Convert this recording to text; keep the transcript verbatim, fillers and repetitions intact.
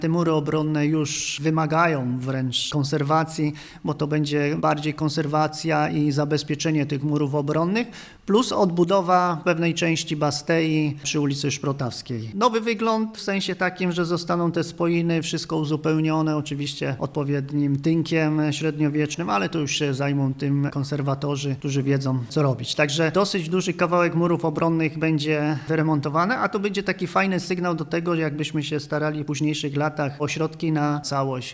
Te mury obronne już wymagają wręcz konserwacji, bo to będzie bardziej konserwacja i zabezpieczenie tych murów obronnych, plus odbudowa pewnej części Bastei przy ulicy Szprotawskiej. Nowy wygląd w sensie takim, że zostaną te spoiny, wszystko uzupełnione, oczywiście odpowiednim tynkiem średniowiecznym, ale to już się zajmą tym konserwatorzy, którzy wiedzą, co robić. Także dosyć duży kawałek murów obronnych będzie wyremontowany, a to będzie taki fajny sygnał do tego, jakbyśmy się starali w późniejszych latach o środki na całość.